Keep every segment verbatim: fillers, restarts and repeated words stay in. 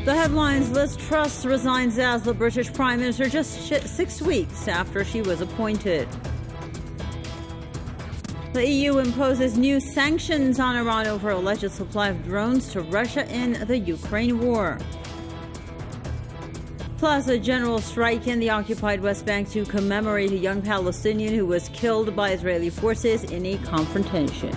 The headlines: Liz Truss resigns as the British Prime Minister just six weeks after she was appointed. The E U imposes new sanctions on Iran over alleged supply of drones to Russia in the Ukraine war. Plus, a general strike in the occupied West Bank to commemorate a young Palestinian who was killed by Israeli forces in a confrontation.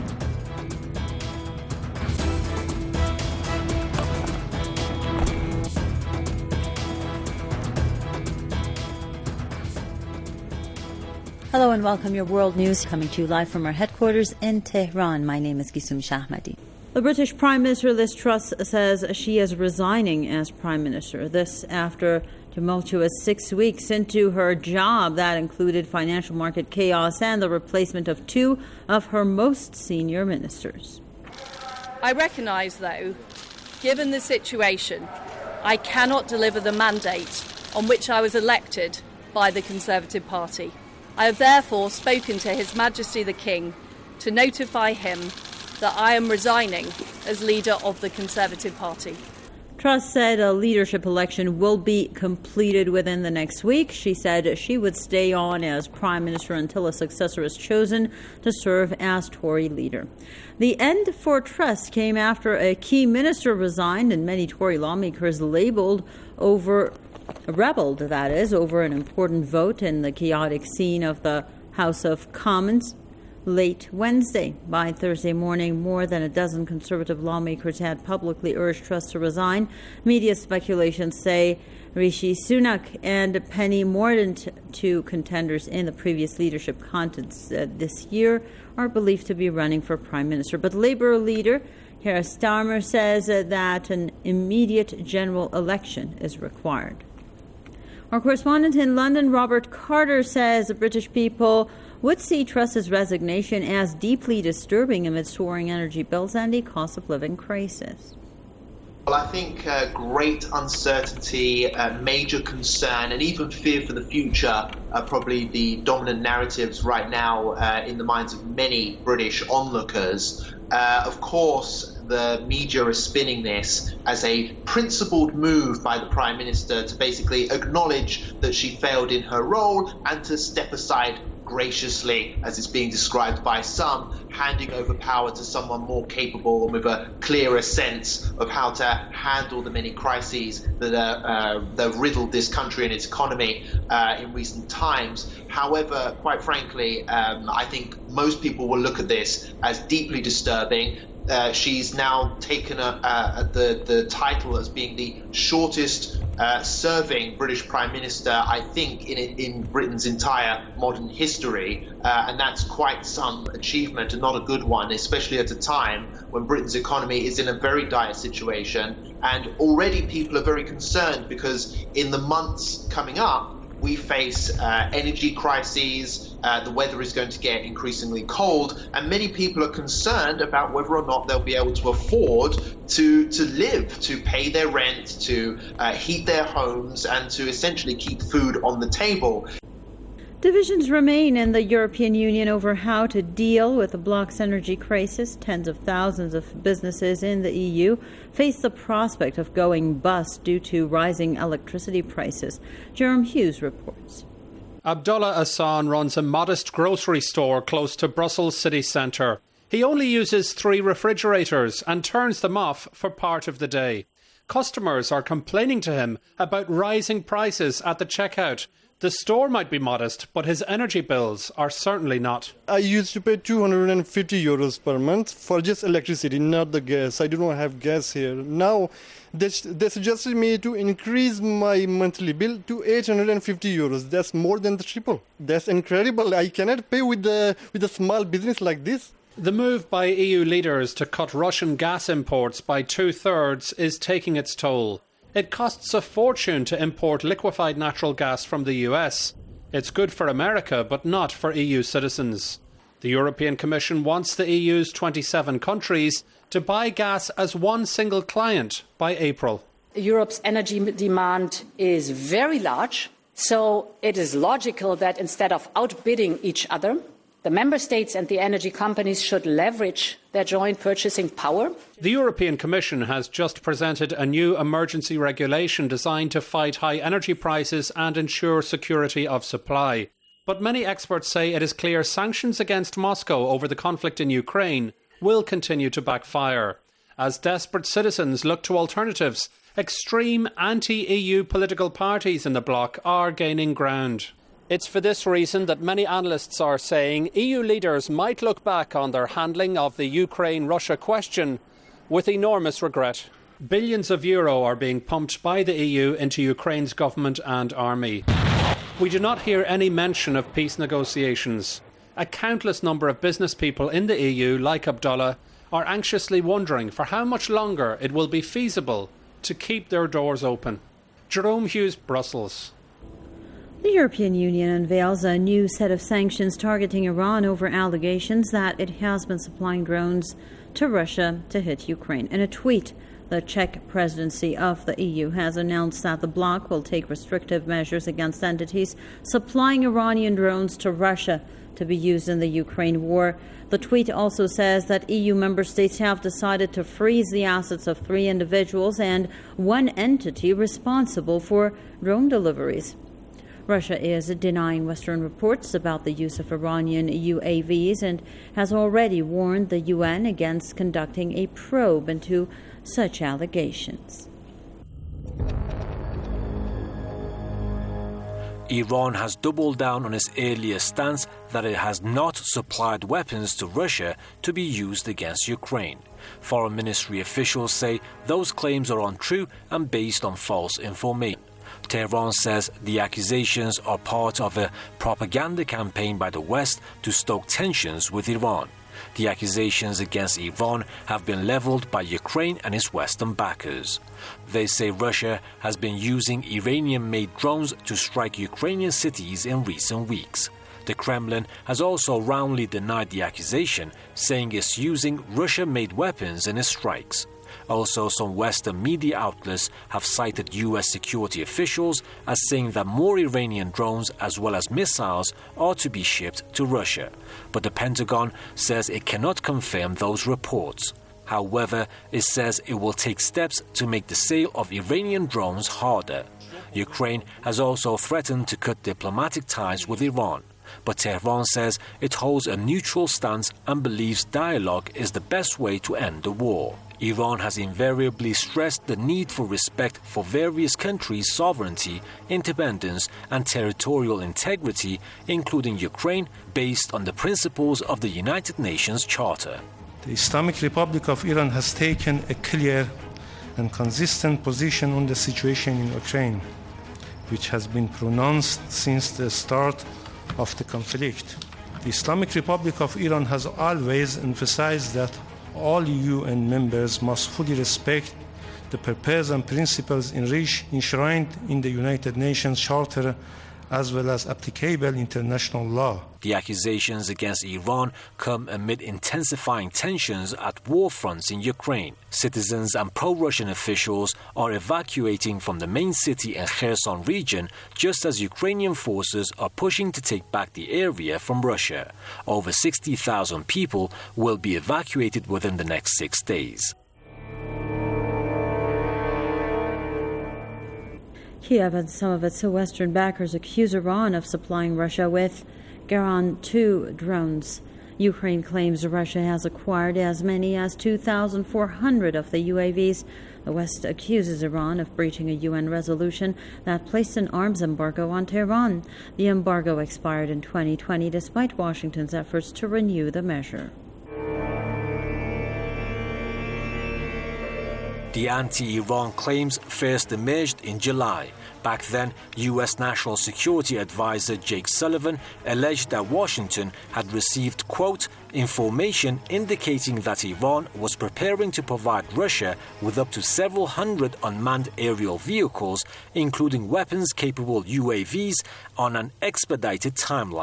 Hello and welcome. Your world news coming to you live from our headquarters in Tehran. My name is Gisum Shahmadi. The British Prime Minister Liz Truss says she is resigning as Prime Minister. This after tumultuous six weeks into her job that included financial market chaos and the replacement of two of her most senior ministers. I recognise, though, given the situation, I cannot deliver the mandate on which I was elected by the Conservative Party. I have therefore spoken to His Majesty the King to notify him that I am resigning as leader of the Conservative Party. Truss said a leadership election will be completed within the next week. She said she would stay on as Prime Minister until a successor is chosen to serve as Tory leader. The end for Truss came after a key minister resigned and many Tory lawmakers labelled over rebelled, that is, over an important vote in the chaotic scene of the House of Commons late Wednesday. By Thursday morning, more than a dozen Conservative lawmakers had publicly urged Truss to resign. Media speculations say Rishi Sunak and Penny Mordaunt, two contenders in the previous leadership contest uh, this year, are believed to be running for Prime Minister. But Labour leader Keir Starmer says uh, that an immediate general election is required. Our correspondent in London, Robert Carter, says the British people would see Truss's resignation as deeply disturbing amid soaring energy bills and a cost of living crisis. Well, I think uh, great uncertainty, uh, major concern, and even fear for the future are probably the dominant narratives right now uh, in the minds of many British onlookers. Uh, of course, the media is spinning this as a principled move by the Prime Minister to basically acknowledge that she failed in her role and to step aside graciously, as it's being described by some, handing over power to someone more capable and with a clearer sense of how to handle the many crises that, uh, uh, that have riddled this country and its economy uh, in recent times. However, quite frankly, um, I think most people will look at this as deeply disturbing. Uh, she's now taken a, uh, the, the title as being the shortest uh, serving British Prime Minister, I think, in, in Britain's entire modern history. Uh, and that's quite some achievement and not a good one, especially at a time when Britain's economy is in a very dire situation. And already people are very concerned because in the months coming up, we face uh, energy crises, uh, the weather is going to get increasingly cold, and many people are concerned about whether or not they'll be able to afford to, to live, to pay their rent, to uh, heat their homes, and to essentially keep food on the table. Divisions remain in the European Union over how to deal with the bloc's energy crisis. Tens of thousands of businesses in the E U face the prospect of going bust due to rising electricity prices. Jerome Hughes reports. Abdullah Hassan runs a modest grocery store close to Brussels city centre. He only uses three refrigerators and turns them off for part of the day. Customers are complaining to him about rising prices at the checkout. The store might be modest, but his energy bills are certainly not. I used to pay two hundred fifty euros per month for just electricity, not the gas. I do not have gas here. Now, they, they suggested me to increase my monthly bill to eight hundred fifty euros. That's more than the triple. That's incredible. I cannot pay with the with a small business like this. The move by E U leaders to cut Russian gas imports by two-thirds is taking its toll. It costs a fortune to import liquefied natural gas from the U S. It's good for America, but not for E U citizens. The European Commission wants the E U's twenty-seven countries to buy gas as one single client by April. Europe's energy demand is very large, so it is logical that instead of outbidding each other, The member states and the energy companies should leverage their joint purchasing power. The European Commission has just presented a new emergency regulation designed to fight high energy prices and ensure security of supply. But many experts say it is clear sanctions against Moscow over the conflict in Ukraine will continue to backfire. As desperate citizens look to alternatives, extreme anti-E U political parties in the bloc are gaining ground. It's for this reason that many analysts are saying E U leaders might look back on their handling of the Ukraine-Russia question with enormous regret. Billions of euro are being pumped by the E U into Ukraine's government and army. We do not hear any mention of peace negotiations. A countless number of business people in the E U, like Abdullah, are anxiously wondering for how much longer it will be feasible to keep their doors open. Jerome Hughes, Brussels. The European Union unveils a new set of sanctions targeting Iran over allegations that it has been supplying drones to Russia to hit Ukraine. In a tweet, the Czech presidency of the E U has announced that the bloc will take restrictive measures against entities supplying Iranian drones to Russia to be used in the Ukraine war. The tweet also says that E U member states have decided to freeze the assets of three individuals and one entity responsible for drone deliveries. Russia is denying Western reports about the use of Iranian U A Vs and has already warned the U N against conducting a probe into such allegations. Iran has doubled down on its earlier stance that it has not supplied weapons to Russia to be used against Ukraine. Foreign Ministry officials say those claims are untrue and based on false information. Tehran says the accusations are part of a propaganda campaign by the West to stoke tensions with Iran. The accusations against Iran have been leveled by Ukraine and its Western backers. They say Russia has been using Iranian-made drones to strike Ukrainian cities in recent weeks. The Kremlin has also roundly denied the accusation, saying it's using Russia-made weapons in its strikes. Also, some Western media outlets have cited U S security officials as saying that more Iranian drones as well as missiles are to be shipped to Russia. But the Pentagon says it cannot confirm those reports. However, it says it will take steps to make the sale of Iranian drones harder. Ukraine has also threatened to cut diplomatic ties with Iran. But Tehran says it holds a neutral stance and believes dialogue is the best way to end the war. Iran has invariably stressed the need for respect for various countries' sovereignty, independence and territorial integrity, including Ukraine, based on the principles of the United Nations Charter. The Islamic Republic of Iran has taken a clear and consistent position on the situation in Ukraine, which has been pronounced since the start of the conflict. The Islamic Republic of Iran has always emphasized that all E U N members must fully respect the purpose and principles enshrined in the United Nations Charter as well as applicable international law. The accusations against Iran come amid intensifying tensions at war fronts in Ukraine. Citizens and pro-Russian officials are evacuating from the main city and Kherson region just as Ukrainian forces are pushing to take back the area from Russia. Over sixty thousand people will be evacuated within the next six days. Kiev and some of its Western backers accuse Iran of supplying Russia with Geran two drones. Ukraine claims Russia has acquired as many as two thousand four hundred of the U A Vs. The West accuses Iran of breaching a U N resolution that placed an arms embargo on Tehran. The embargo expired in twenty twenty despite Washington's efforts to renew the measure. The anti-Iran claims first emerged in July. Back then, U S National Security Advisor Jake Sullivan alleged that Washington had received, quote, information indicating that Iran was preparing to provide Russia with up to several hundred unmanned aerial vehicles, including weapons-capable U A Vs, on an expedited timeline.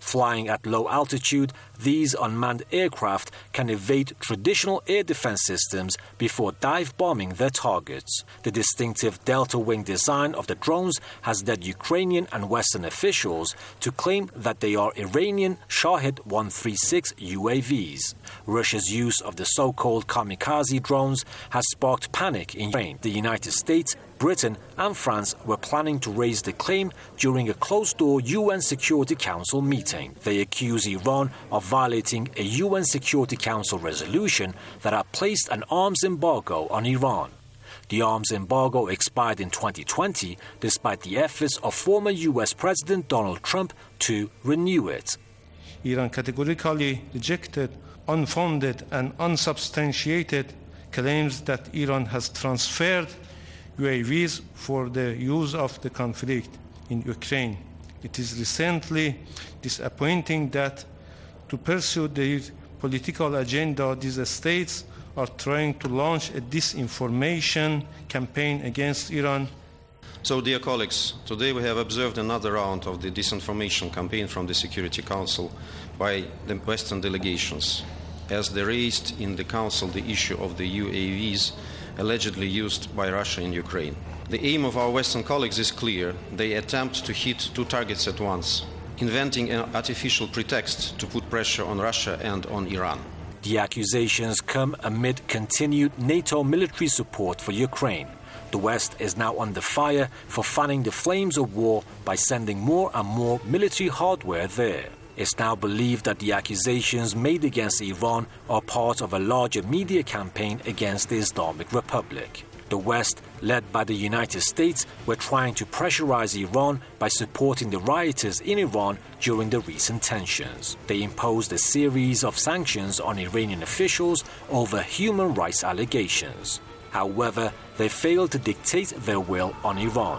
Flying at low altitude, these unmanned aircraft can evade traditional air defense systems before dive bombing their targets. The distinctive delta wing design of the drones has led Ukrainian and Western officials to claim that they are Iranian Shahed one thirty-six U A Vs. Russia's use of the so-called kamikaze drones has sparked panic in Ukraine. The United States, Britain and France were planning to raise the claim during a closed-door U N Security Council meeting. They accuse Iran of violating a U N Security Council resolution that had placed an arms embargo on Iran. The arms embargo expired in twenty twenty, despite the efforts of former U S President Donald Trump to renew it. Iran categorically rejected unfounded and unsubstantiated claims that Iran has transferred U A Vs for the use of the conflict in Ukraine. It is recently disappointing that to pursue their political agenda, these states are trying to launch a disinformation campaign against Iran. So, dear colleagues, today we have observed another round of the disinformation campaign from the Security Council by the Western delegations, as they raised in the Council the issue of the U A Vs allegedly used by Russia in Ukraine. The aim of our Western colleagues is clear. They attempt to hit two targets at once, inventing an artificial pretext to put pressure on Russia and on Iran. The accusations come amid continued NATO military support for Ukraine. The West is now under fire for fanning the flames of war by sending more and more military hardware there. It's now believed that the accusations made against Iran are part of a larger media campaign against the Islamic Republic. The West, led by the United States, were trying to pressurize Iran by supporting the rioters in Iran during the recent tensions. They imposed a series of sanctions on Iranian officials over human rights allegations. However, they failed to dictate their will on Iran.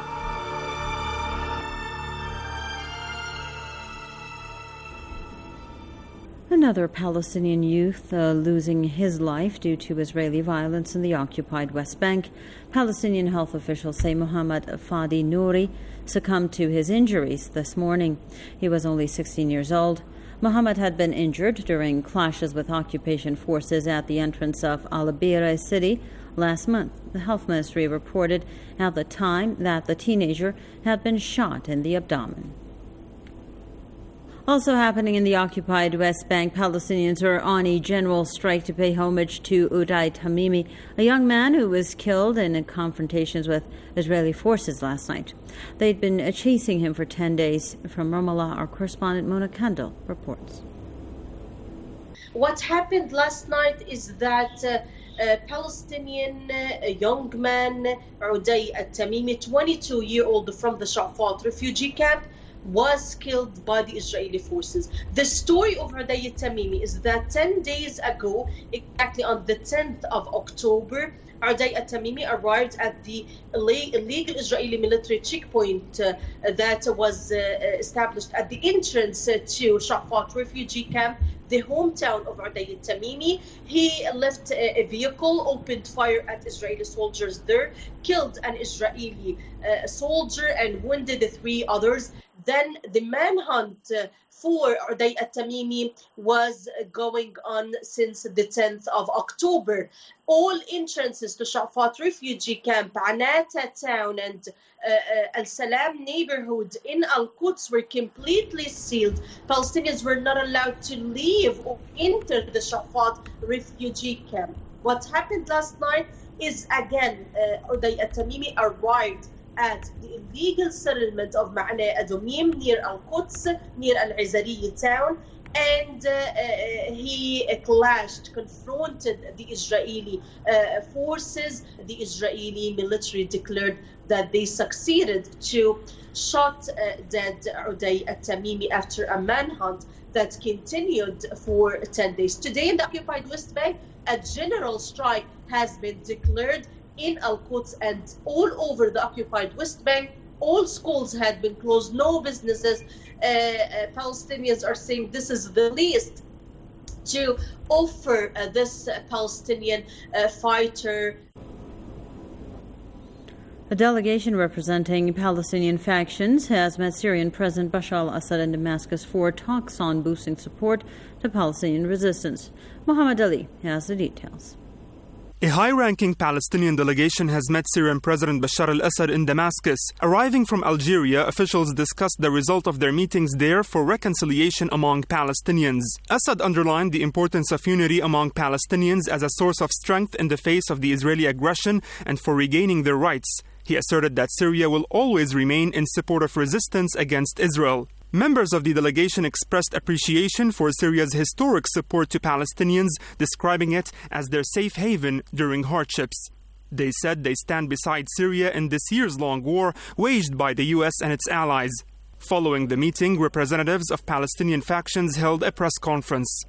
Another Palestinian youth uh, losing his life due to Israeli violence in the occupied West Bank. Palestinian health officials say Mohammad Fadi Nouri succumbed to his injuries this morning. He was only sixteen years old. Mohammed had been injured during clashes with occupation forces at the entrance of Al-Bira city last month. The health ministry reported at the time that the teenager had been shot in the abdomen. Also happening in the occupied West Bank, Palestinians are on a general strike to pay homage to Uday Tamimi, a young man who was killed in confrontations with Israeli forces last night. They'd been chasing him for ten days. From Ramallah, our correspondent Mona Kandil reports. What happened last night is that uh, a Palestinian uh, young man, Uday Tamimi, twenty-two-year-old from the Shafat refugee camp, was killed by the Israeli forces. The story of Uday Tamimi is that ten days ago, exactly on the tenth of October, Uday Tamimi arrived at the illegal Israeli military checkpoint uh, that was uh, established at the entrance uh, to Shafat refugee camp, the hometown of Uday Tamimi. He left a vehicle, opened fire at Israeli soldiers there, killed an Israeli uh, soldier and wounded the three others. Then the manhunt uh, for Uday Tamimi was going on since the tenth of October. All entrances to Shafat refugee camp, Anata town and uh, uh, Al-Salam neighborhood in Al-Quds were completely sealed. Palestinians were not allowed to leave or enter the Shafat refugee camp. What happened last night is, again, uh, Uday Tamimi arrived at the illegal settlement of Ma'na Adumim near Al-Quds, near Al-Izariya town, and uh, uh, he uh, clashed, confronted the Israeli uh, forces. The Israeli military declared that they succeeded to shot uh, dead Uday Tamimi after a manhunt that continued for ten days. Today in the occupied West Bank, a general strike has been declared in Al-Quds and all over the occupied West Bank. All schools had been closed, no businesses. Uh, uh, Palestinians are saying this is the least to offer uh, this uh, Palestinian uh, fighter. A delegation representing Palestinian factions has met Syrian President Bashar al-Assad in Damascus for talks on boosting support to Palestinian resistance. Muhammad Ali has the details. A high-ranking Palestinian delegation has met Syrian President Bashar al-Assad in Damascus. Arriving from Algeria, officials discussed the result of their meetings there for reconciliation among Palestinians. Assad underlined the importance of unity among Palestinians as a source of strength in the face of the Israeli aggression and for regaining their rights. He asserted that Syria will always remain in support of resistance against Israel. Members of the delegation expressed appreciation for Syria's historic support to Palestinians, describing it as their safe haven during hardships. They said they stand beside Syria in this years-long war waged by the U S and its allies. Following the meeting, representatives of Palestinian factions held a press conference.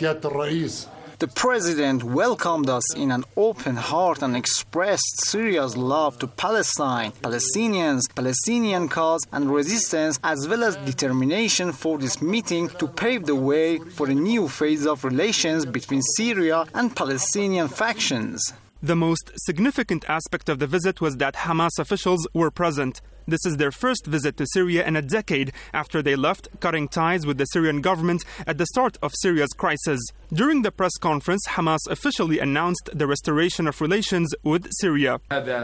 The President welcomed us in an open heart and expressed Syria's love to Palestine, Palestinians, Palestinian cause and resistance, as well as determination for this meeting to pave the way for a new phase of relations between Syria and Palestinian factions. The most significant aspect of the visit was that Hamas officials were present. This is their first visit to Syria in a decade after they left, cutting ties with the Syrian government at the start of Syria's crisis. During the press conference, Hamas officially announced the restoration of relations with Syria.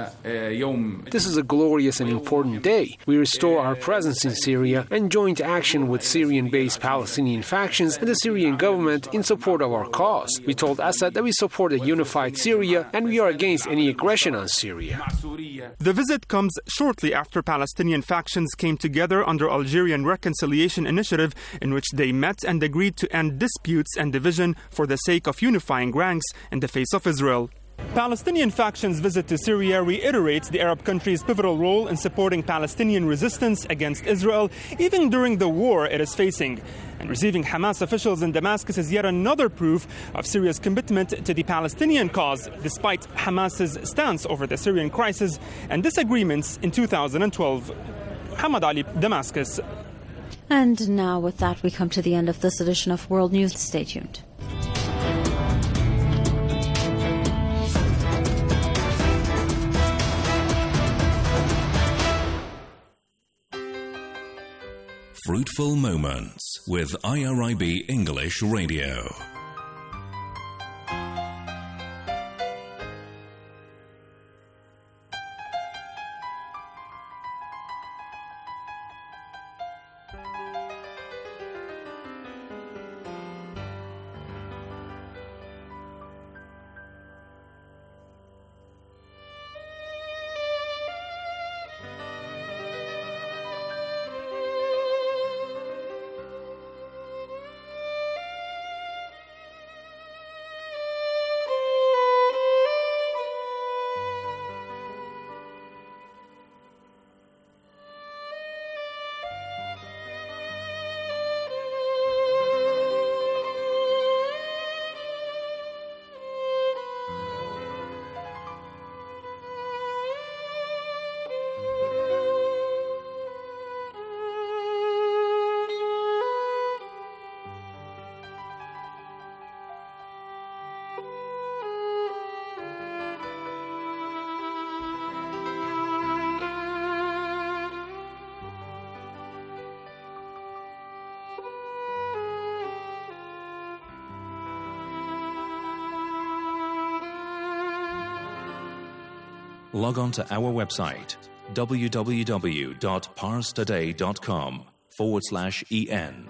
This is a glorious and important day. We restore our presence in Syria and joint action with Syrian-based Palestinian factions and the Syrian government in support of our cause. We told Assad that we support a unified Syria and we are against any aggression on Syria. The visit comes shortly after Palestinian factions came together under Algerian Reconciliation Initiative, in which they met and agreed to end disputes and division for the sake of unifying ranks in the face of Israel. Palestinian factions' visit to Syria reiterates the Arab country's pivotal role in supporting Palestinian resistance against Israel, even during the war it is facing. And receiving Hamas officials in Damascus is yet another proof of Syria's commitment to the Palestinian cause, despite Hamas's stance over the Syrian crisis and disagreements in two thousand twelve. Muhammad Ali, Damascus. And now with that, we come to the end of this edition of World News. Stay tuned. Fruitful Moments with I R I B English Radio. Log on to our website, www.parstoday.com forward slash en.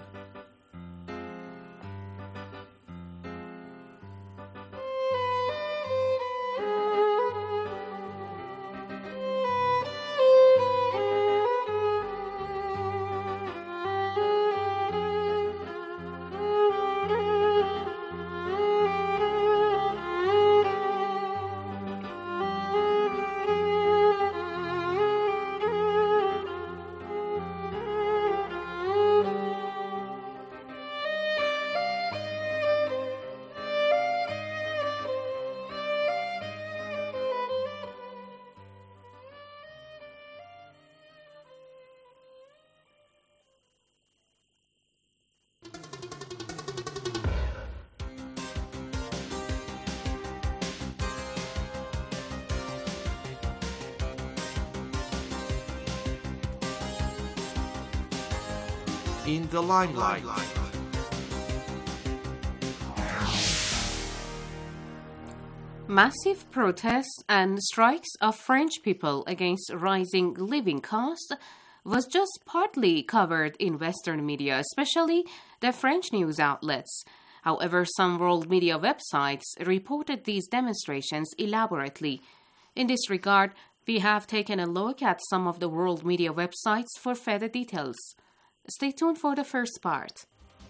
in the limelight. Massive protests and strikes of French people against rising living costs was just partly covered in Western media, especially the French news outlets. However, some world media websites reported these demonstrations elaborately. In this regard, we have taken a look at some of the world media websites for further details. Stay tuned for the first part.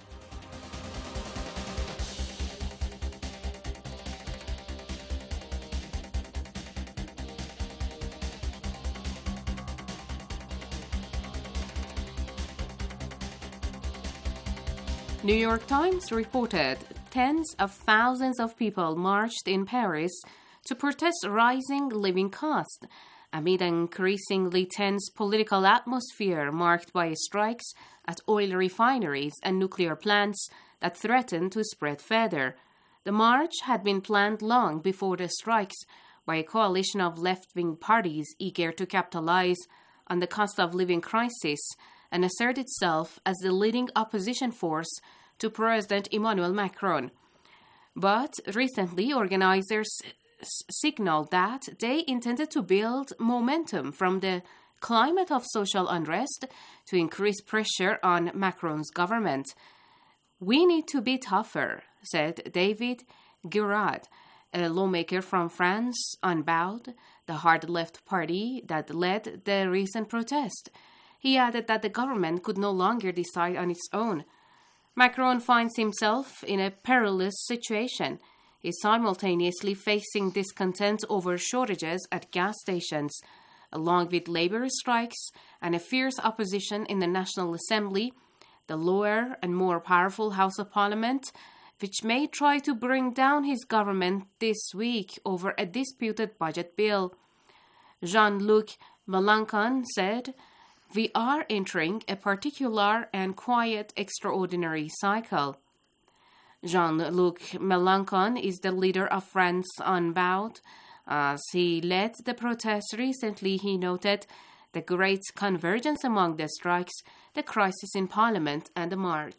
New York Times reported tens of thousands of people marched in Paris to protest rising living costs amid an increasingly tense political atmosphere marked by strikes at oil refineries and nuclear plants that threaten to spread further. The march had been planned long before the strikes by a coalition of left-wing parties eager to capitalize on the cost of living crisis and assert itself as the leading opposition force to President Emmanuel Macron. But recently, organizers s- signaled that they intended to build momentum from the climate of social unrest to increase pressure on Macron's government. "We need to be tougher," said David Guiraud, a lawmaker from France Unbowed, the hard-left party that led the recent protest. He added that the government could no longer decide on its own. Macron finds himself in a perilous situation. He's simultaneously facing discontent over shortages at gas stations, along with labor strikes and a fierce opposition in the National Assembly, the lower and more powerful House of Parliament, which may try to bring down his government this week over a disputed budget bill. Jean-Luc Mélenchon said, "We are entering a particular and quiet extraordinary cycle." Jean-Luc Mélenchon is the leader of France Unbowed. As he led the protests recently, he noted the great convergence among the strikes, the crisis in Parliament, and the march.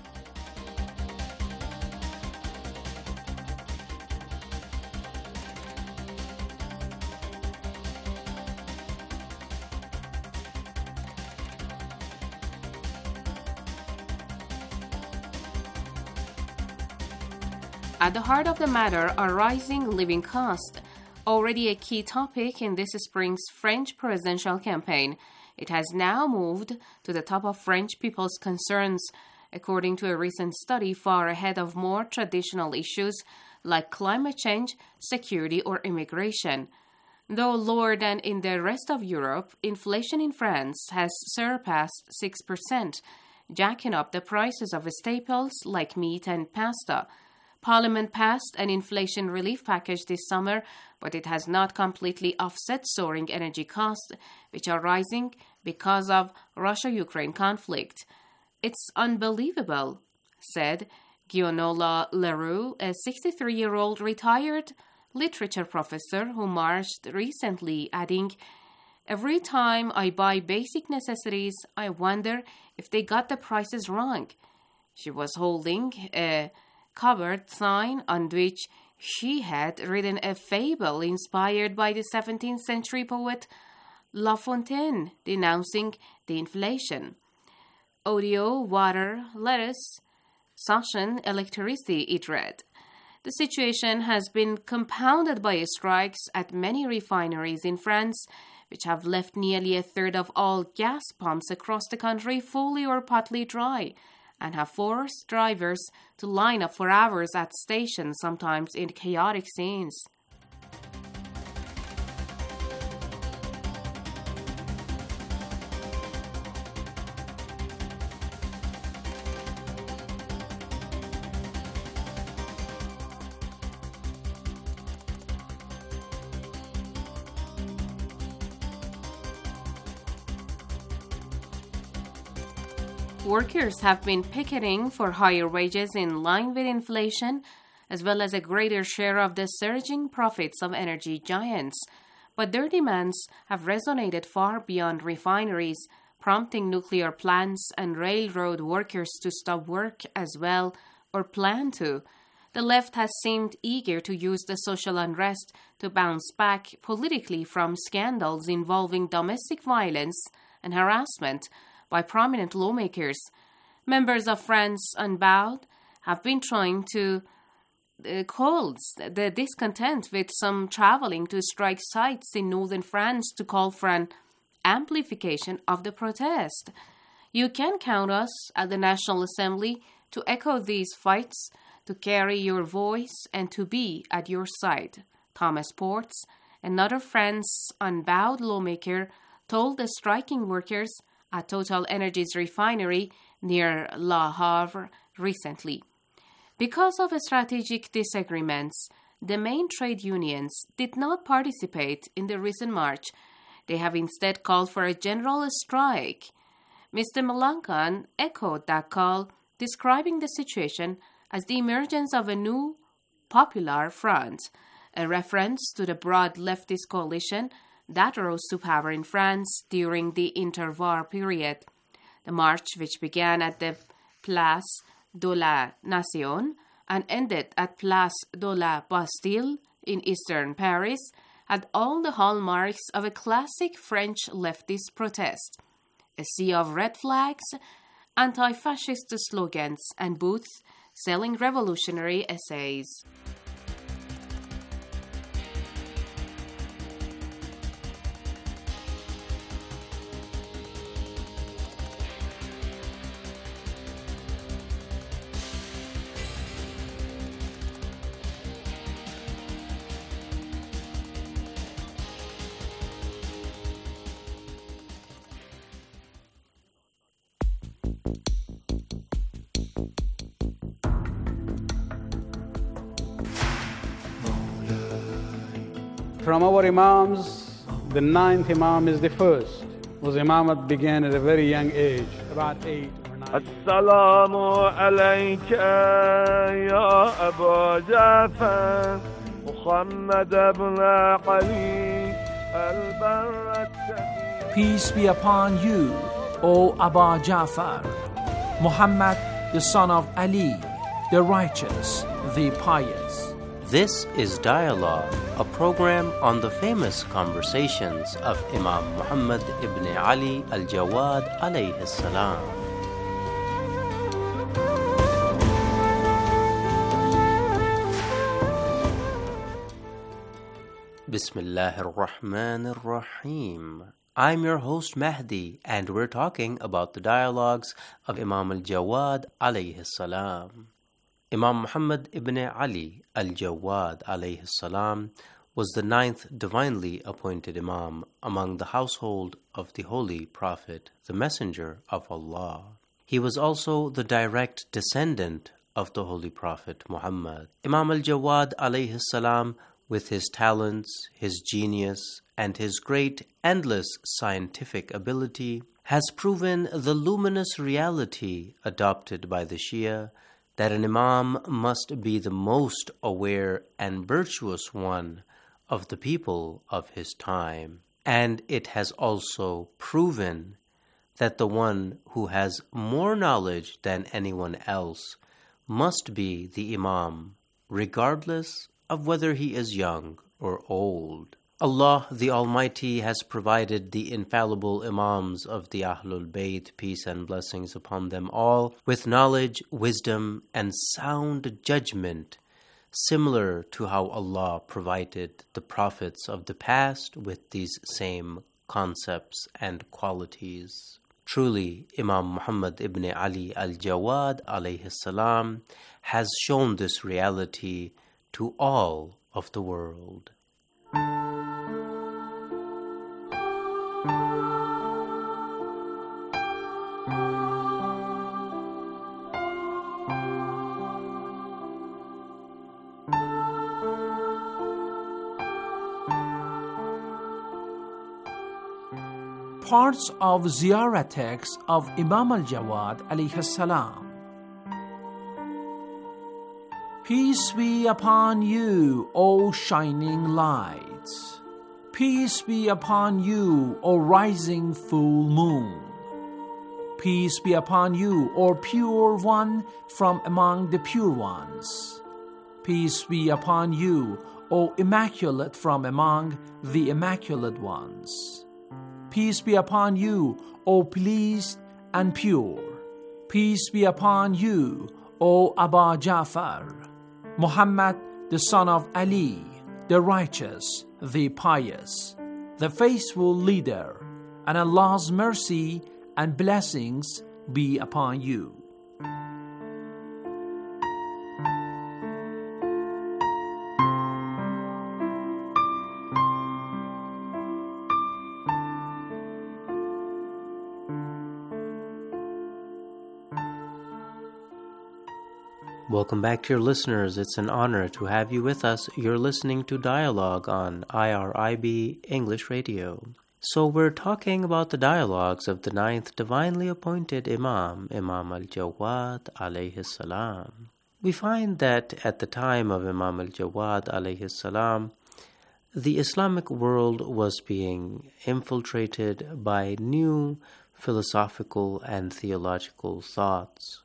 At the heart of the are rising living costs, already a key topic in this spring's French presidential campaign. It has now moved to the top of French people's concerns, according to a recent study far ahead of more traditional issues like climate change, security, or immigration. Though lower than in the rest of Europe, inflation in France has surpassed six percent, jacking up the prices of staples like meat and pasta. Parliament passed an inflation relief package this summer, but it has not completely offset soaring energy costs, which are rising because of Russia-Ukraine conflict. "It's unbelievable," said Guionola Leroux, a sixty-three-year-old retired literature professor who marched recently, adding, "Every time I buy basic necessities, I wonder if they got the prices wrong." She was holding a covered sign on which she had written a fable inspired by the seventeenth century poet La Fontaine, denouncing the inflation. Audio, water, lettuce, session, electricity, it read. The situation has been compounded by strikes at many refineries in France, which have left nearly a third of all gas pumps across the country fully or partly dry, and have forced drivers to line up for hours at stations, sometimes in chaotic scenes. Workers have been picketing for higher wages in line with inflation, as well as a greater share of the surging profits of energy giants. But their demands have resonated far beyond refineries. prompting nuclear plants and railroad workers to stop work as well, or plan to. The left has seemed eager to use the social unrest to bounce back politically from scandals involving domestic violence and harassment by prominent lawmakers. Members of France Unbowed have been trying to uh, quell the discontent with some traveling to strike sites in northern France to call for an amplification of the protest. You can count us at the National Assembly to echo these fights, to carry your voice and to be at your side, Thomas Portes, another France Unbowed lawmaker, told the striking workers at Total Energies refinery near Le Havre recently. Because of strategic disagreements, the main trade unions did not participate in the recent march. They have instead called for a general strike. Mister Mélenchon echoed that call, describing the situation as the emergence of a new popular front, a reference to the broad leftist coalition that rose to power in France during the interwar period. The march, which began at the Place de la Nation and ended at Place de la Bastille in eastern Paris, had all the hallmarks of a classic French leftist protest: a sea of red flags, anti-fascist slogans, and booths selling revolutionary essays. From our Imams, the ninth Imam is the first. Was Imamat began at a very young age, about eight or nine. Assalamu alayka ya Abu Ja'far, Muhammad ibn Ali al-Barrat. Peace be upon you, O Abu Ja'far, Muhammad the son of Ali, the righteous, the pious. This is Dialogue, a program on the famous conversations of Imam Muhammad ibn Ali al-Jawad alayhi salam. Bismillahir Rahmanir Rahim. I'm your host Mahdi, and we're talking about the dialogues of Imam al-Jawad alayhi salam. Imam Muhammad ibn Ali al-Jawad alayhi salam was the ninth divinely appointed Imam among the household of the Holy Prophet, the Messenger of Allah. He was also the direct descendant of the Holy Prophet Muhammad. Imam al-Jawad alayhi salam, with his talents, his genius, and his great endless scientific ability, has proven the luminous reality adopted by the Shia that an Imam must be the most aware and virtuous one of the people of his time. And it has also proven that the one who has more knowledge than anyone else must be the Imam, regardless of whether he is young or old. Allah the Almighty has provided the infallible Imams of the Ahlul Bayt, peace and blessings upon them all, with knowledge, wisdom, and sound judgment, similar to how Allah provided the prophets of the past with these same concepts and qualities. Truly, Imam Muhammad ibn Ali al-Jawad alayhi salam has shown this reality to all of the world. Parts of Ziyarah text of Imam al-Jawad alayhi salam. Peace be upon you, O shining lights. Peace be upon you, O rising full moon. Peace be upon you, O pure one from among the pure ones. Peace be upon you, O immaculate from among the immaculate ones. Peace be upon you, O pleased and pure. Peace be upon you, O Aba Ja'far, Muhammad the son of Ali, the righteous, the pious, the faithful leader, and Allah's mercy and blessings be upon you. Welcome back, dear listeners. It's an honor to have you with us. You're listening to Dialogue on I R I B English Radio. So we're talking about the dialogues of the ninth divinely appointed Imam, Imam al-Jawad alayhi salam. We find that at the time of Imam al-Jawad alayhi salam, the Islamic world was being infiltrated by new philosophical and theological thoughts.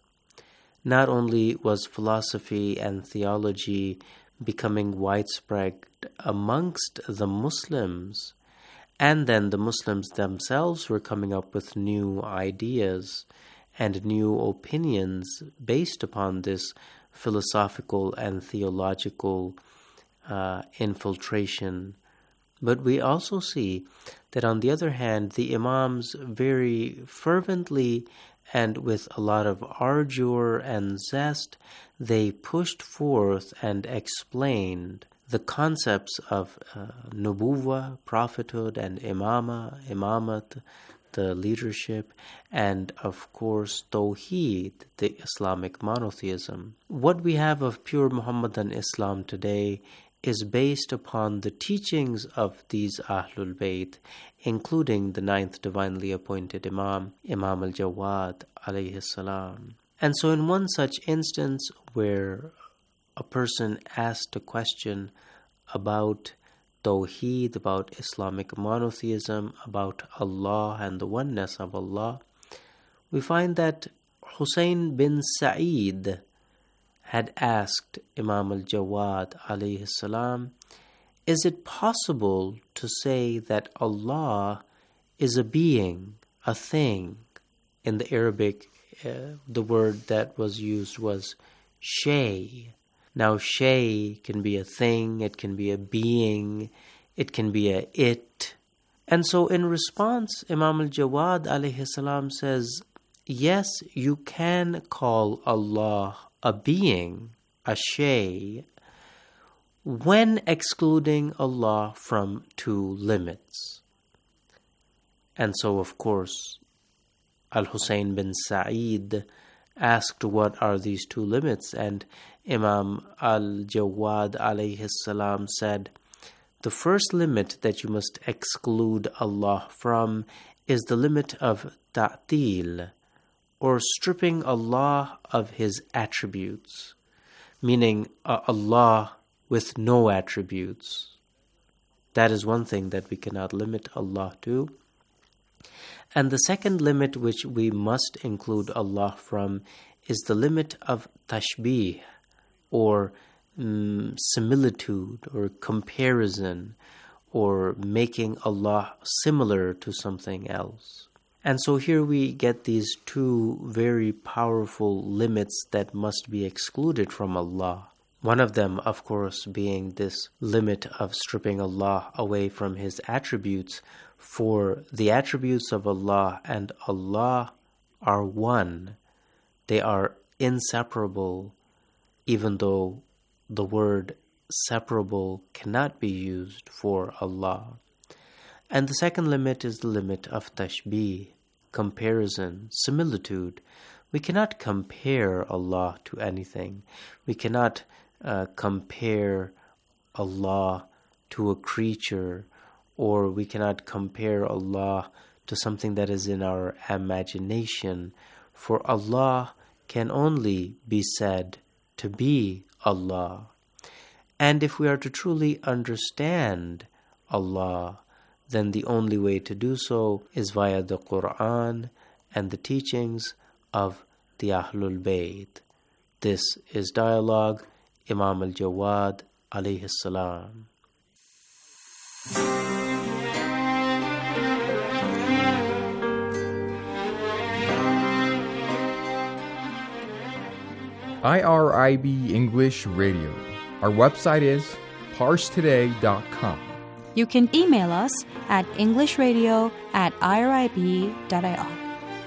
Not only was philosophy and theology becoming widespread amongst the Muslims, and then the Muslims themselves were coming up with new ideas and new opinions based upon this philosophical and theological uh, infiltration. But we also see that on the other hand, the Imams very fervently and with a lot of ardor and zest, they pushed forth and explained the concepts of uh, nubuwwah, prophethood, and imama, imamat, the leadership, and of course tawheed, the Islamic monotheism. What we have of pure Muhammadan Islam today is based upon the teachings of these Ahlul Bayt, including the ninth divinely appointed Imam, Imam al-Jawad alayhi salam. And so in one such instance where a person asked a question about Tawheed, about Islamic monotheism, about Allah and the oneness of Allah, we find that Hussein bin Sa'id had asked Imam al-Jawad alayhi salam, is it possible to say that Allah is a being, a thing? In the Arabic, uh, the word that was used was shay. Now, shay can be a thing, it can be a being, it can be a it. And so in response, Imam al-Jawad alayhi salam says, yes, you can call Allah a being, a shay, when excluding Allah from two limits. And so, of course, Al-Hussein bin Sa'id asked what are these two limits, and Imam al-Jawad alayhi salam said, the first limit that you must exclude Allah from is the limit of ta'til, or stripping Allah of His attributes, meaning uh, Allah with no attributes. That is one thing that we cannot limit Allah to. And the second limit which we must include Allah from is the limit of tashbih, or um, similitude, or comparison, or making Allah similar to something else. And so here we get these two very powerful limits that must be excluded from Allah. One of them, of course, being this limit of stripping Allah away from His attributes, for the attributes of Allah and Allah are one. They are inseparable, even though the word separable cannot be used for Allah. And the second limit is the limit of tashbih, comparison, similitude. We cannot compare Allah to anything. We cannot uh, compare Allah to a creature, or we cannot compare Allah to something that is in our imagination. For Allah can only be said to be Allah. And if we are to truly understand Allah, then the only way to do so is via the Quran and the teachings of the Ahlul Bayt. This is Dialogue, Imam al-Jawad alayhi salam. I R I B English Radio. Our website is pars today dot com. You can email us at englishradio at irib dot I R.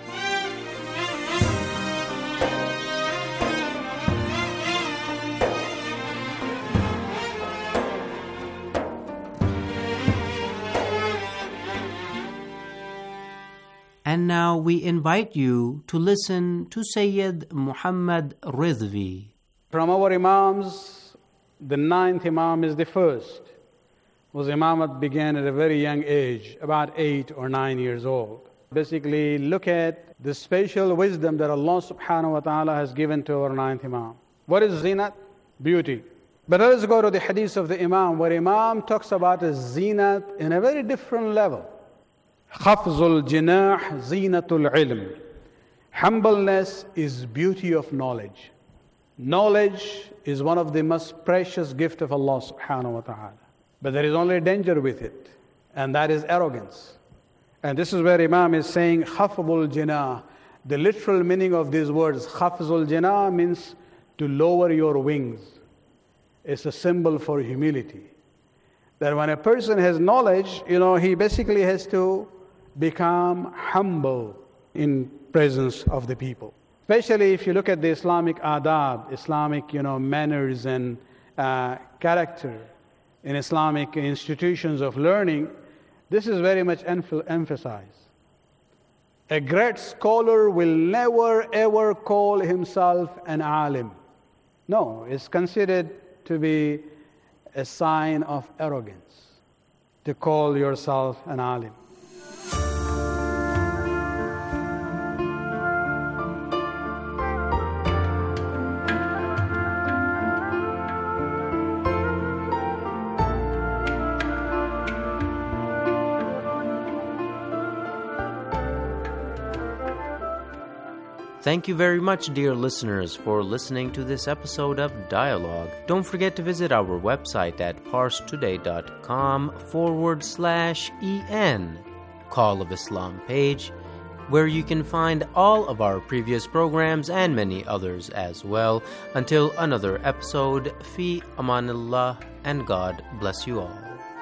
And now we invite you to listen to Sayyid Muhammad Ridvi. From our Imams, the ninth Imam is the first, whose Imamat began at a very young age, about eight or nine years old. Basically, look at the special wisdom that Allah subhanahu wa ta'ala has given to our ninth Imam. What is zinat? Beauty. But let's go to the hadith of the Imam, where Imam talks about a zinat in a very different level. Khafzul jinah zinatul ilm. Humbleness is beauty of knowledge. Knowledge is one of the most precious gifts of Allah subhanahu wa ta'ala. But there is only a danger with it, and that is arrogance. And this is where Imam is saying khafzul jinah. The literal meaning of these words, khafzul jinah, means to lower your wings. It's a symbol for humility. That when a person has knowledge, you know, he basically has to become humble in presence of the people. Especially if you look at the Islamic adab, Islamic, you know, manners and uh, character in Islamic institutions of learning, this is very much emph- emphasized. A great scholar will never ever call himself an alim. No, it's considered to be a sign of arrogance to call yourself an alim. Thank you very much, dear listeners, for listening to this episode of Dialogue. Don't forget to visit our website at parstoday.com forward slash en, Call of Islam page, where you can find all of our previous programs and many others as well. Until another episode, fi amanillah, and God bless you all.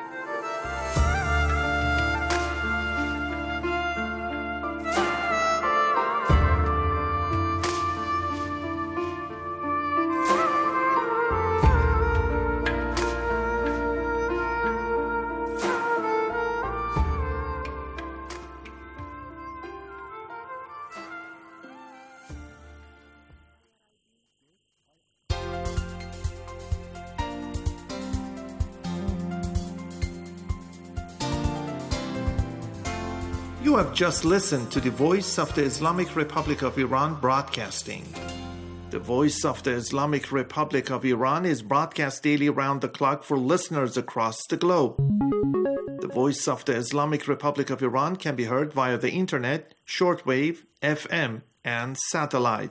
You have just listened to the Voice of the Islamic Republic of Iran broadcasting. The Voice of the Islamic Republic of Iran is broadcast daily round the clock for listeners across the globe. The Voice of the Islamic Republic of Iran can be heard via the internet, shortwave, F M, and satellite.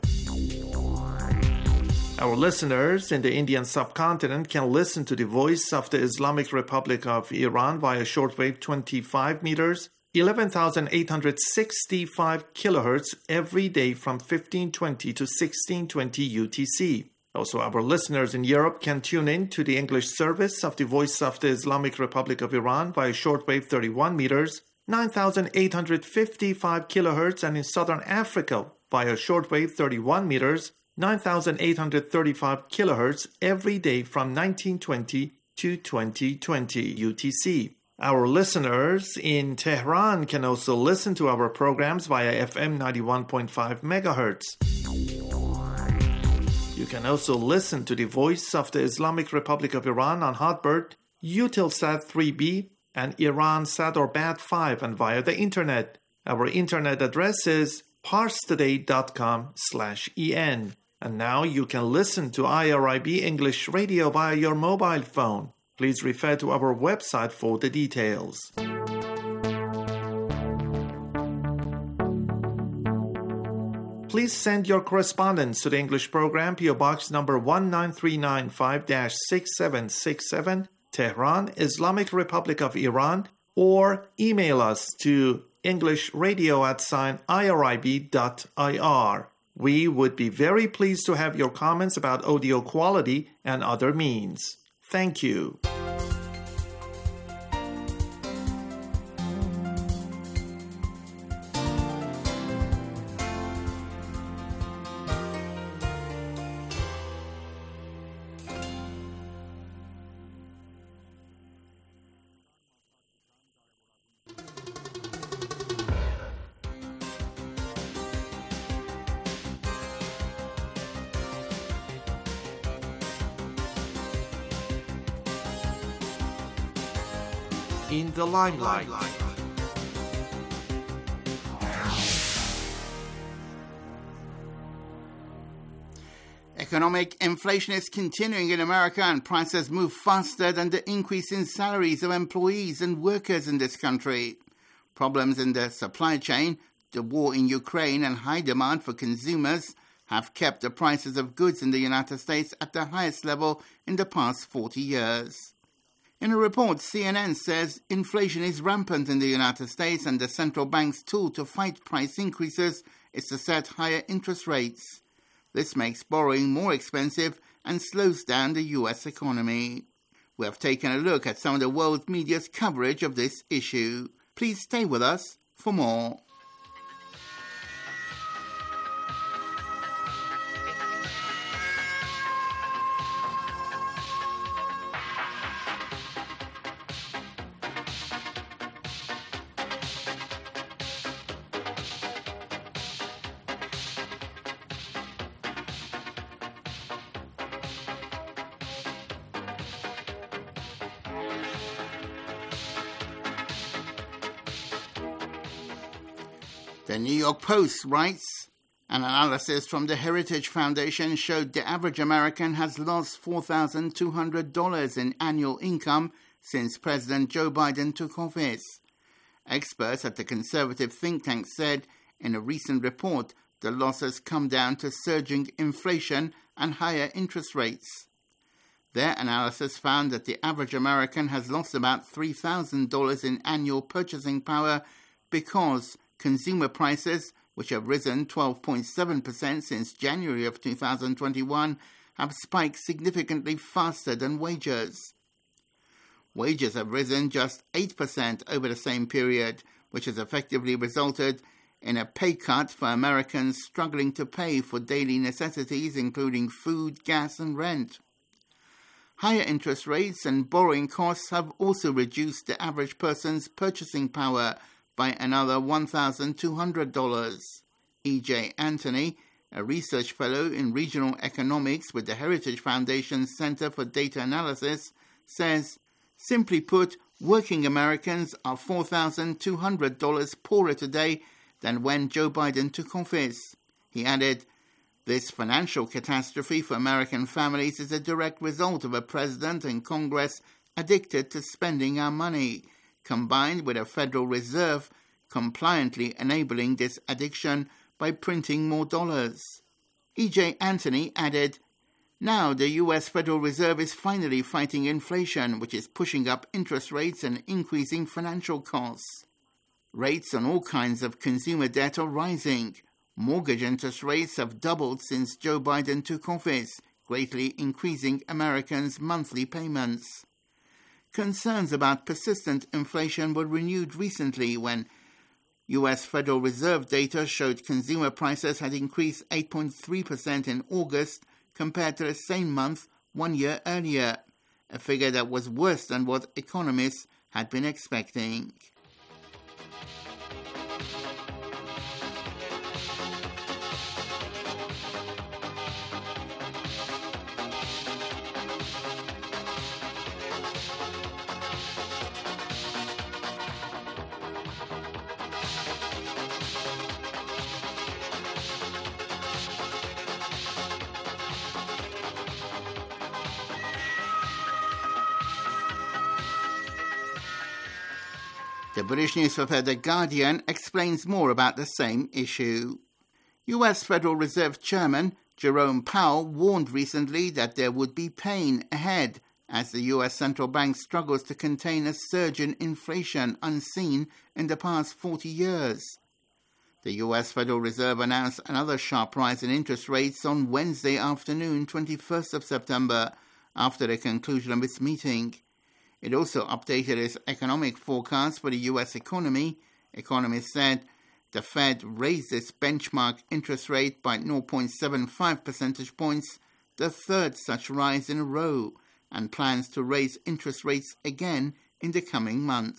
Our listeners in the Indian subcontinent can listen to the Voice of the Islamic Republic of Iran via shortwave twenty-five meters, eleven thousand eight hundred sixty-five kilohertz every day from fifteen twenty to sixteen twenty U T C. Also, our listeners in Europe can tune in to the English service of the Voice of the Islamic Republic of Iran via shortwave thirty-one meters, nine thousand eight hundred fifty-five kilohertz, and in Southern Africa via shortwave thirty-one meters, nine thousand eight hundred thirty-five kilohertz every day from nineteen twenty to twenty twenty U T C. Our listeners in Tehran can also listen to our programs via F M ninety-one point five megahertz. You can also listen to the Voice of the Islamic Republic of Iran on Hotbird, Eutelsat three B, and Iransat or Bat five, and via the internet. Our internet address is parstoday.com slash en. And now you can listen to I R I B English Radio via your mobile phone. Please refer to our website for the details. please send your correspondence to the English program, P O Box number one nine three nine five six seven six seven, Tehran, Islamic Republic of Iran, or email us to englishradio at sign irib dot ir. We would be very pleased to have your comments about audio quality and other means. Thank you. In the limelight. Economic inflation is continuing in America, and prices move faster than the increase in salaries of employees and workers in this country. Problems in the supply chain, the war in Ukraine, and high demand for consumers have kept the prices of goods in the United States at the highest level in the past forty years. In a report, C N N says inflation is rampant in the United States, and the central bank's tool to fight price increases is to set higher interest rates. This makes borrowing more expensive and slows down the U S economy. We have taken a look at some of the world media's coverage of this issue. Please stay with us for more. The New York Post writes, an analysis from the Heritage Foundation showed the average American has lost four thousand two hundred dollars in annual income since President Joe Biden took office. Experts at the conservative think tank said in a recent report the losses come down to surging inflation and higher interest rates. Their analysis found that the average American has lost about three thousand dollars in annual purchasing power because consumer prices, which have risen twelve point seven percent since January of two thousand twenty-one, have spiked significantly faster than wages. Wages have risen just eight percent over the same period, which has effectively resulted in a pay cut for Americans struggling to pay for daily necessities, including food, gas, and rent. Higher interest rates and borrowing costs have also reduced the average person's purchasing power by another one thousand two hundred dollars. E J Anthony, a research fellow in regional economics with the Heritage Foundation's Center for Data Analysis, says, simply put, working Americans are four thousand two hundred dollars poorer today than when Joe Biden took office. He added, this financial catastrophe for American families is a direct result of a president and Congress addicted to spending our money, combined with a Federal Reserve compliantly enabling this addiction by printing more dollars. E J Anthony added, now the U S Federal Reserve is finally fighting inflation, which is pushing up interest rates and increasing financial costs. Rates on all kinds of consumer debt are rising. Mortgage interest rates have doubled since Joe Biden took office, greatly increasing Americans' monthly payments. Concerns about persistent inflation were renewed recently when U S Federal Reserve data showed consumer prices had increased eight point three percent in August compared to the same month one year earlier, a figure that was worse than what economists had been expecting. The British newspaper The Guardian explains more about the same issue. U S Federal Reserve Chairman Jerome Powell warned recently that there would be pain ahead as the U S central bank struggles to contain a surge in inflation unseen in the past forty years. The U S Federal Reserve announced another sharp rise in interest rates on Wednesday afternoon, twenty-first of September, after the conclusion of its meeting. It also updated its economic forecast for the U S economy. Economists said the Fed raised its benchmark interest rate by zero point seven five percentage points, the third such rise in a row, and plans to raise interest rates again in the coming months.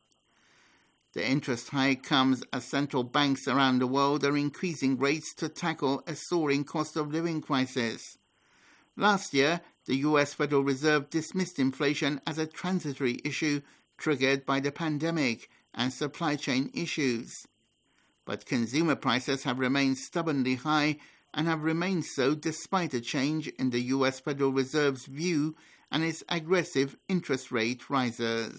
The interest hike comes as central banks around the world are increasing rates to tackle a soaring cost of living crisis. Last year, the U S Federal Reserve dismissed inflation as a transitory issue triggered by the pandemic and supply chain issues. But consumer prices have remained stubbornly high and have remained so despite a change in the U S Federal Reserve's view and its aggressive interest rate rises.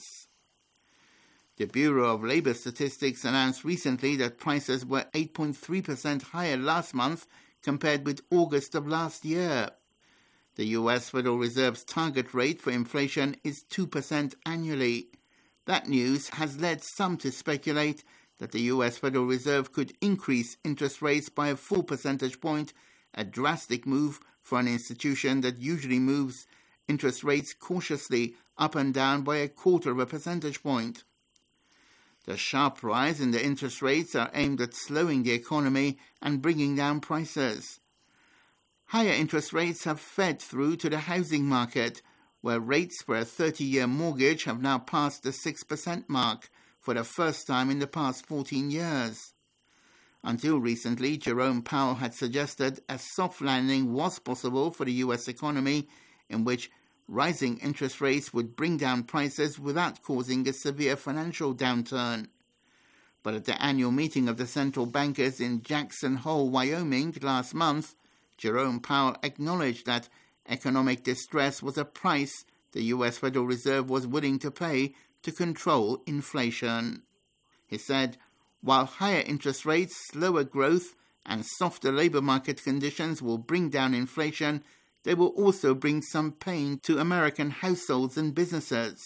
The Bureau of Labor Statistics announced recently that prices were eight point three percent higher last month compared with August of last year. The U S Federal Reserve's target rate for inflation is two percent annually. That news has led some to speculate that the U S Federal Reserve could increase interest rates by a full percentage point, a drastic move for an institution that usually moves interest rates cautiously up and down by a quarter of a percentage point. The sharp rise in the interest rates are aimed at slowing the economy and bringing down prices. Higher interest rates have fed through to the housing market, where rates for a thirty-year mortgage have now passed the six percent mark for the first time in the past fourteen years. Until recently, Jerome Powell had suggested a soft landing was possible for the U S economy, in which rising interest rates would bring down prices without causing a severe financial downturn. But at the annual meeting of the central bankers in Jackson Hole, Wyoming last month, Jerome Powell acknowledged that economic distress was a price the U S Federal Reserve was willing to pay to control inflation. He said, while higher interest rates, slower growth, and softer labor market conditions will bring down inflation, they will also bring some pain to American households and businesses.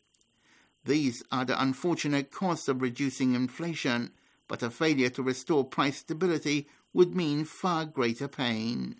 These are the unfortunate costs of reducing inflation, but a failure to restore price stability would mean far greater pain.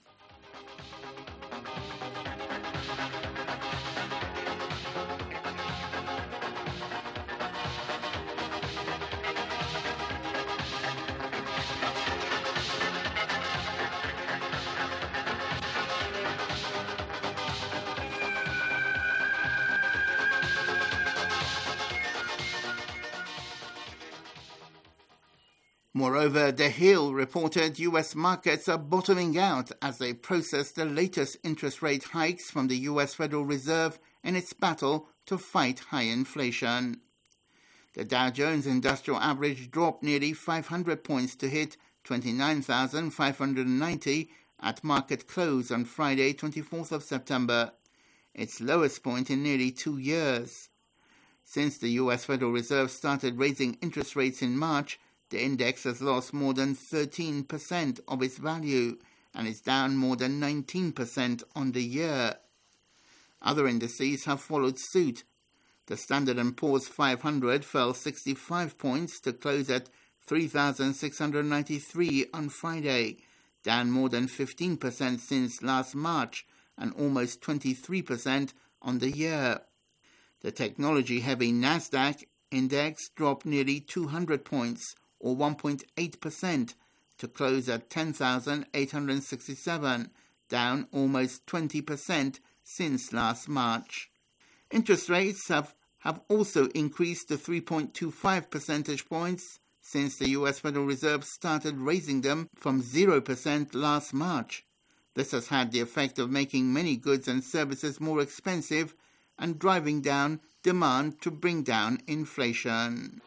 Moreover, The Hill reported U S markets are bottoming out as they process the latest interest rate hikes from the U S Federal Reserve in its battle to fight high inflation. The Dow Jones Industrial Average dropped nearly five hundred points to hit twenty-nine thousand five hundred ninety at market close on Friday, twenty-fourth of September, its lowest point in nearly two years. Since the U S Federal Reserve started raising interest rates in March, the index has lost more than thirteen percent of its value and is down more than nineteen percent on the year. Other indices have followed suit. The Standard and Poor's five hundred fell sixty-five points to close at three thousand six hundred ninety-three on Friday, down more than fifteen percent since last March and almost twenty-three percent on the year. The technology-heavy Nasdaq index dropped nearly two hundred points, or one point eight percent, to close at ten thousand eight hundred sixty-seven, down almost twenty percent since last March. Interest rates have, have also increased to three point two five percentage points since the U S Federal Reserve started raising them from zero percent last March. This has had the effect of making many goods and services more expensive and driving down demand to bring down inflation.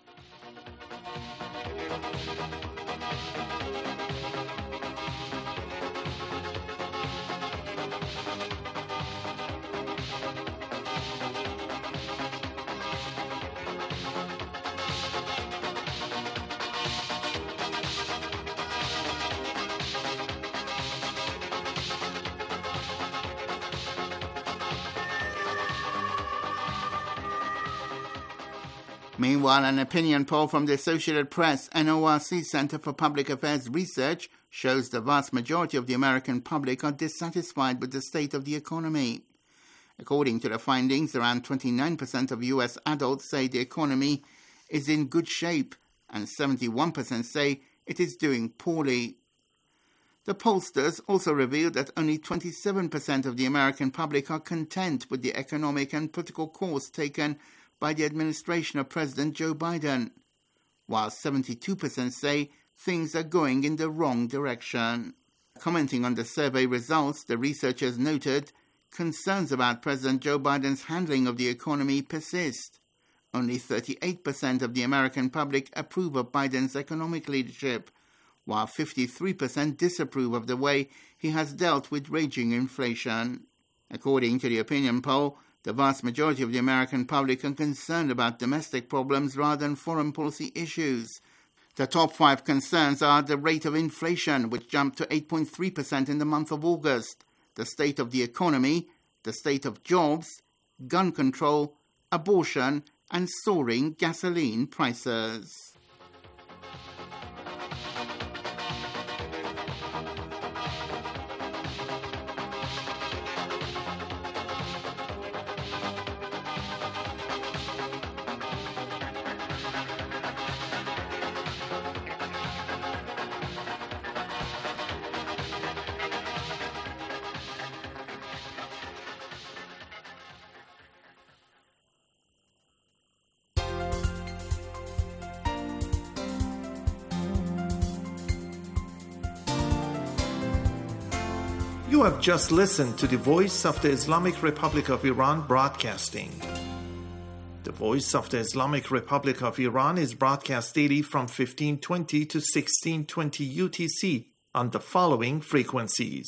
Meanwhile, an opinion poll from the Associated Press N O R C Center for Public Affairs Research shows the vast majority of the American public are dissatisfied with the state of the economy. According to the findings, around twenty-nine percent of U S adults say the economy is in good shape, and seventy-one percent say it is doing poorly. The pollsters also revealed that only twenty-seven percent of the American public are content with the economic and political course taken by the administration of President Joe Biden, while seventy-two percent say things are going in the wrong direction. Commenting on the survey results, the researchers noted concerns about President Joe Biden's handling of the economy persist. Only thirty-eight percent of the American public approve of Biden's economic leadership, while fifty-three percent disapprove of the way he has dealt with raging inflation. According to the opinion poll, the vast majority of the American public are concerned about domestic problems rather than foreign policy issues. The top five concerns are the rate of inflation, which jumped to eight point three percent in the month of August, the state of the economy, the state of jobs, gun control, abortion, and soaring gasoline prices. You have just listened to the Voice of the Islamic Republic of Iran broadcasting. The Voice of the Islamic Republic of Iran is broadcast daily from fifteen twenty to sixteen twenty U T C on the following frequencies.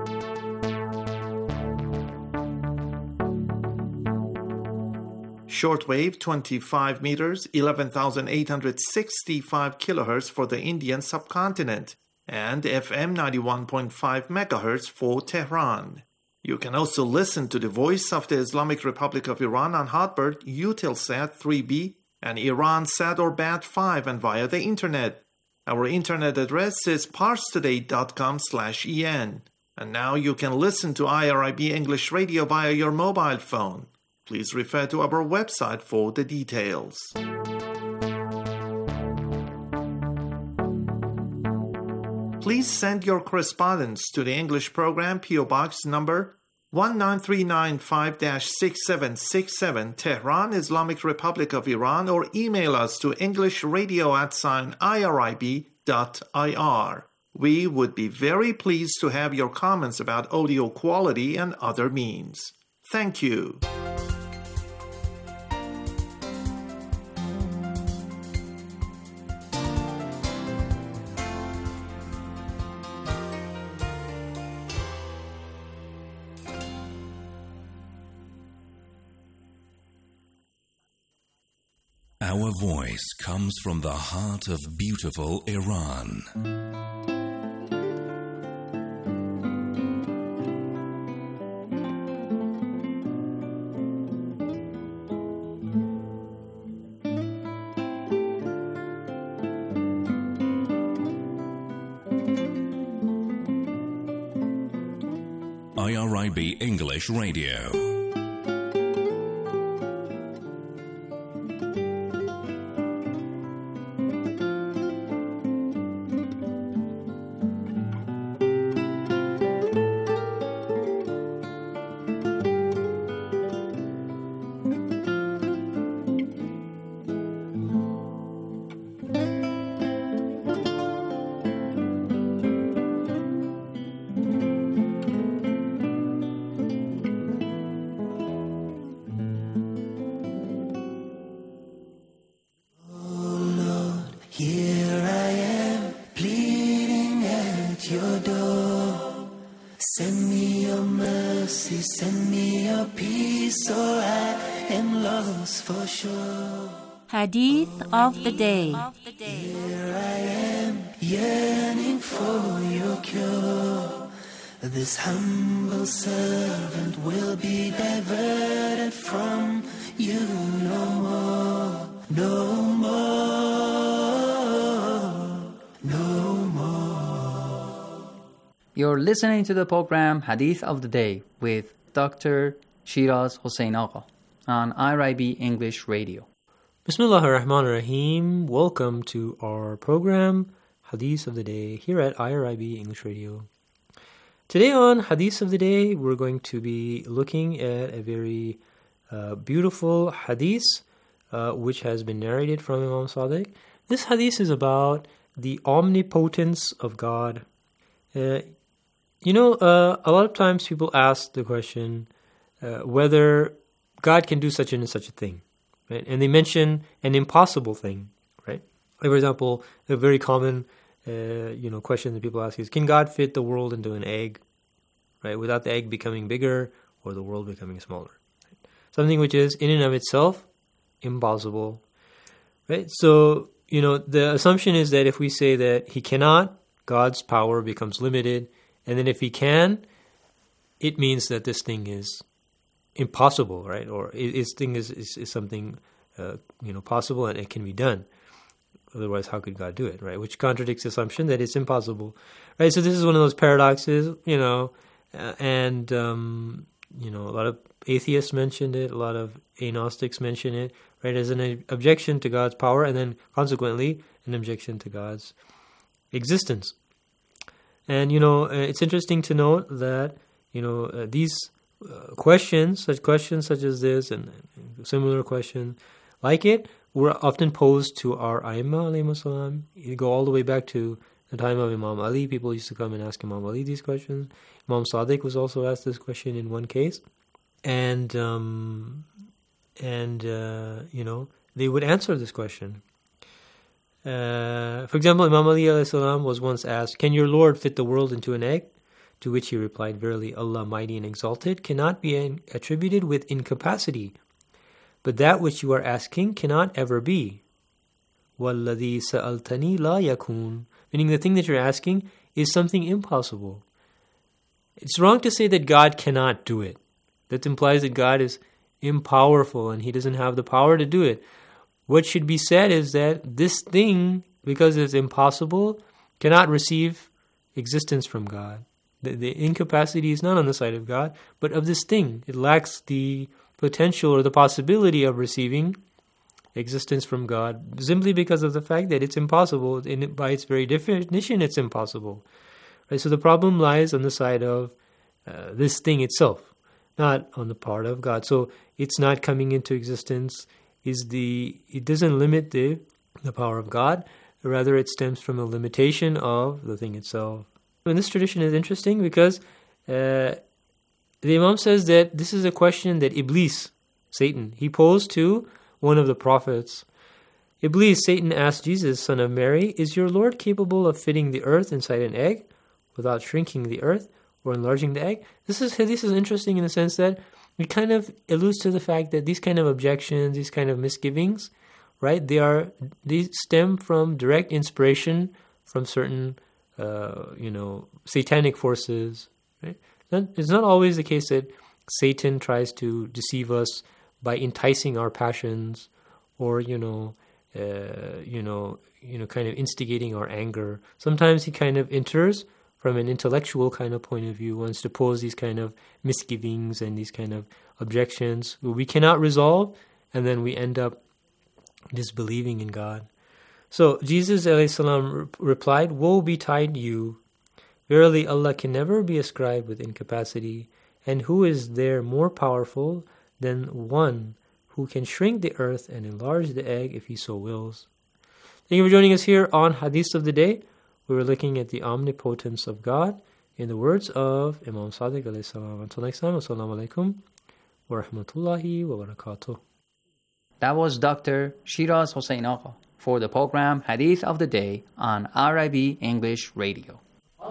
Shortwave twenty-five meters, eleven thousand eight hundred sixty-five kilohertz for the Indian subcontinent, and F M ninety-one point five megahertz for Tehran. You can also listen to the Voice of the Islamic Republic of Iran on Hotbird, Eutelsat three B, and Iransat or Bat five, and via the internet. Our internet address is parstoday dot com slash en. And now you can listen to I R I B English Radio via your mobile phone. Please refer to our website for the details. Please send your correspondence to the English program, P O Box number one nine three nine five dash six seven six seven, Tehran, Islamic Republic of Iran, or email us to englishradio at sign irib dot ir. We would be very pleased to have your comments about audio quality and other means. Thank you. Our voice comes from the heart of beautiful Iran. I R I B English Radio. Hadith of the day. Here I am, yearning for your cure. This humble servant will be diverted from you no more. no more, no more. You're listening to the program Hadith of the Day with Doctor Shiraz Hossein Agha on I R I B English Radio. Bismillah ar-Rahman ar-Rahim. Welcome to our program Hadith of the Day here at I R I B English Radio. Today on Hadith of the Day, we're going to be looking at a very uh, beautiful hadith uh, which has been narrated from Imam Sadiq. This hadith is about the omnipotence of God. Uh, you know, uh, a lot of times people ask the question uh, whether God can do such and such a thing, right? And they mention an impossible thing, right? Like, for example, a very common uh, you know question that people ask is, can God fit the world into an egg, right? Without the egg becoming bigger or the world becoming smaller. Right? Something which is in and of itself impossible, right? So, you know, the assumption is that if we say that he cannot, God's power becomes limited. And then if he can, it means that this thing is impossible, right? Or this thing is, is, is something, uh, you know, possible and it can be done. Otherwise, how could God do it, right? Which contradicts the assumption that it's impossible, right? So this is one of those paradoxes, you know, uh, and, um, you know, a lot of atheists mentioned it, a lot of agnostics mention it, right? As an objection to God's power and then consequently an objection to God's existence. And, you know, it's interesting to note that, you know, uh, these uh, questions, such questions such as this and similar questions like it, were often posed to our Aimma alayhimus salam. You go all the way back to the time of Imam Ali. People used to come and ask Imam Ali these questions. Imam Sadiq was also asked this question in one case. And, um, and uh, you know, they would answer this question. Uh, for example, Imam Ali alayhi salam was once asked, can your Lord fit the world into an egg? To which he replied, verily, Allah mighty and exalted cannot be attributed with incapacity. But that which you are asking cannot ever be. وَالَّذِي سَأَلْتَنِي لَا يَكُونُ. Meaning the thing that you're asking is something impossible. It's wrong to say that God cannot do it. That implies that God is impowerful and he doesn't have the power to do it. What should be said is that this thing, because it's impossible, cannot receive existence from God. The, the incapacity is not on the side of God, but of this thing. It lacks the potential or the possibility of receiving existence from God simply because of the fact that it's impossible. In it, by its very definition, it's impossible. Right? So the problem lies on the side of uh, this thing itself, not on the part of God. So it's not coming into existence. Is the it doesn't limit the the power of God, rather it stems from a limitation of the thing itself. And this tradition is interesting because uh, the Imam says that this is a question that Iblis, Satan, he posed to one of the prophets. Iblis, Satan asked Jesus, son of Mary, is your Lord capable of fitting the earth inside an egg without shrinking the earth or enlarging the egg? This is this is interesting in the sense that it kind of alludes to the fact that these kind of objections, these kind of misgivings, right, they are these stem from direct inspiration from certain, uh, you know, satanic forces, right? It's not always the case that Satan tries to deceive us by enticing our passions, or you know, uh, you know, you know, kind of instigating our anger. Sometimes he kind of enters from an intellectual kind of point of view, wants to pose these kind of misgivings and these kind of objections we cannot resolve, and then we end up disbelieving in God. So Jesus alayhi salam replied, woe betide you. Verily Allah can never be ascribed with incapacity, and who is there more powerful than one who can shrink the earth and enlarge the egg if he so wills. Thank you for joining us here on Hadith of the Day. We were looking at the omnipotence of God in the words of Imam Sadiq alayhi salam. Until next time, assalamu alaikum wa rahmatullahi wa barakatuh. That was Doctor Shiraz Hossein Agha for the program Hadith of the Day on I R I B English Radio.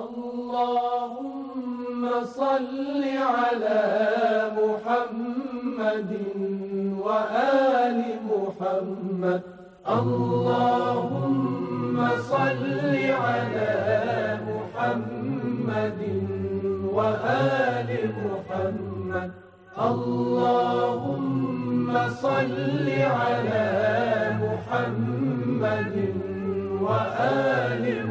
Allahumma salli ala Muhammadin wa ali Muhammad. Allahumma salli ala Muhammadin wa ali Muhammad. Allahumma salli ala Muhammadin محمد وآل